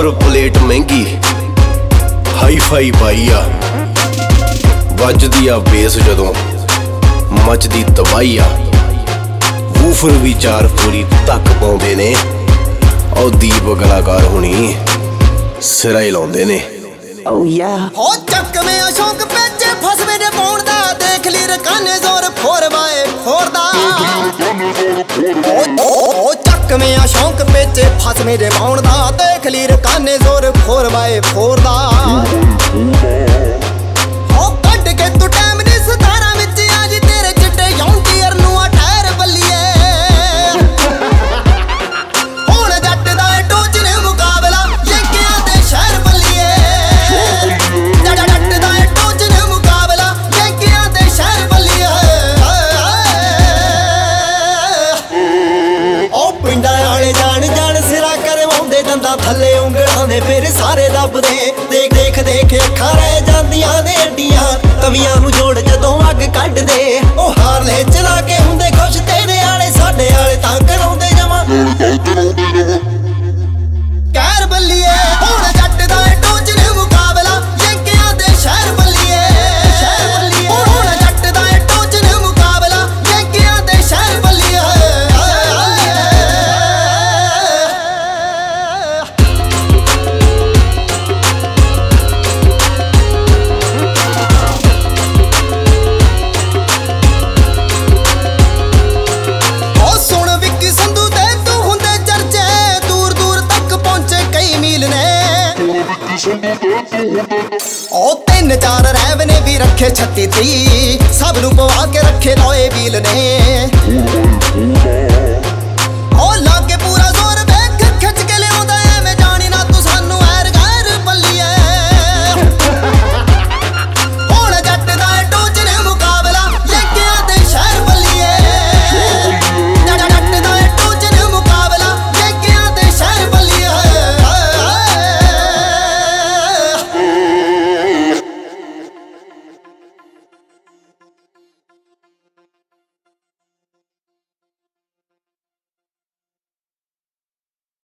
Number plate ਮਹਿੰਗੀ hi fi ਪਾਈ ਆ, ਵੱਜਦੀ ਆ ਬੇਸ ਜਦੋਂ ਮਚਦੀ ਤਬਾਹੀ ਆ। ਵੂਫਰ ਵੀ ਚਾਰ ਪੂਰੀ ਤੱਕ ਪਾਉਂਦੇ ਨੇ, ਉਹ ਦੀਪ ਕਲਾਕਾਰ ਹੁਣੀ ਸਿਰਾ ਹੀ ਲਾਉਂਦੇ ਨੇ। Oh yeah ਹੋ ਚੱਕਵੇਂ ਸ਼ੌਂਕ ਵਿੱਚ ਫਸਵੇਂ ਦੇ ਪਾਉਣ ਦਾ, ਦੇਖ ਲਈ ਰਕਾਨੇ ਜ਼ੋਰ 4x4 ਦਾ। ਉਹ ਚੱਕਵੇਂ ਸ਼ੌਂਕ ਵਿੱਚ ਫਸਵੇਂ ਦੇ ਪਾਉਣ ਦਾ, ਦੇਖ ਲਈ ਰਕਾਨੇ ਜ਼ੋਰ 4x4 ਦਾ। ਹੋ ਕੱਢ ਕੇ ਤੂੰ ਟਾਈਮ ਦੀ 17 ਵਿੱਚ ਆ ਜੀ, ਤੇਰੇ ਚਿੱਟੇ ਯੌਂਟੀਅਰ ਨੂੰ ਆ ਠਹਿਰ ਬੱਲੀਏ। ਹੁਣ ਜੱਟ ਦਾ ਟੋਚ ਨੇ ਮੁਕਾਬਲਾ ਯੰਕਿਆਂ ਦੇ ਸ਼ਹਿਰ ਬੱਲੀਏ। ਜੱਟ ਦਾ ਟੋਚ ਨੇ ਮੁਕਾਬਲਾ ਯੰਕਿਆਂ ਦੇ ਸ਼ਹਿਰ ਬੱਲੀਏ। ਉਹ ਪਿੰਡਾਂ ਵਾਲੇ ਜਾਣ ਜਾਣ ਸਿਰਾ ਕਰਵਾਉਂਦੇ, ਦੰਦਾਂ ਥੱਲੇ ਉਂਗਲਾਂ ਨੇ ਫਿਰ ਸਾਰੇ ਦੱਬਦੇ। ਦੇਖ ਦੇਖ ਦੇਖ ਅੱਖਾਂ ਰਹਿ ਜਾਂਦੀਆਂ ਨੇ ਅੱਡੀਆਂ, ਤਵੀਆਂ ਨੂੰ ਜੋੜ ਜਦੋਂ ਅੱਗ ਕੱਢਦੇ। ਉਹ ਹਾਰਲੇ ਚਲਾ ਕੇ ਹੁੰਦੇ ਖੁਸ਼, ਤੇਰੇ ਆਲੇ ਸਾਡੇ ਆਲੇ ਤਾਂ ਕਰਾਉਂਦੇ ਜਮਾ ਕਹਿਰ ਬੱਲੀਏ। ਹੁਣ ਜੱਟ ਦਾ ਟੋਚ ਨੇ ਮੁਕਾਬਲਾ ਯੰਕਿਆਂ ਦੇ ਸ਼ਹਿਰ ਬੱਲੀਏ। ਹੁਣ ਜੱਟ ਦਾ ਟੋਚ ਨੇ ਮੁਕਾਬਲਾ ਯੰਕਿਆਂ ਦੇ ਸ਼ਹਿਰ ਬੱਲੀਏ। ਉਹ ਸੁਣ ਵਿੱਕੀ ਸੰਧੂ ਤੇ ਤੂੰ ਹੁੰਦੇ ਚਰਚੇ, ਦੂਰ ਦੂਰ ਤੱਕ ਪਹੁੰਚੇ ਕਈ ਮੀਲ ਨੇ। ਉਹ 3-4 ਰੈਵ ਨੇ ਵੀ ਰੱਖੇ 36-30, ਸਭ ਨੂੰ ਪਵਾ ਕੇ ਰੱਖੇ ਲੋਏ ਵੀਲ ਨੇ।